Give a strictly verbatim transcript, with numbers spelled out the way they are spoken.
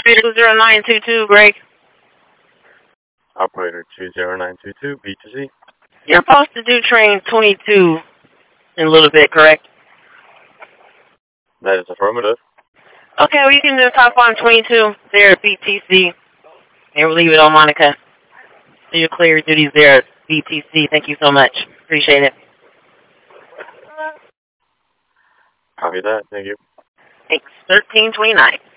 Operator two zero nine two two, Greg. Operator two zero nine two two, B to Z. You're supposed to do train twenty-two in a little bit, correct? That is affirmative. Okay, well, you can just hop on twenty-two there at B T C, and we'll leave it on Monica. So you'll clear your duties there at B T C. Thank you so much. Appreciate it. Copy that. Thank you. Thanks. thirteen twenty-nine.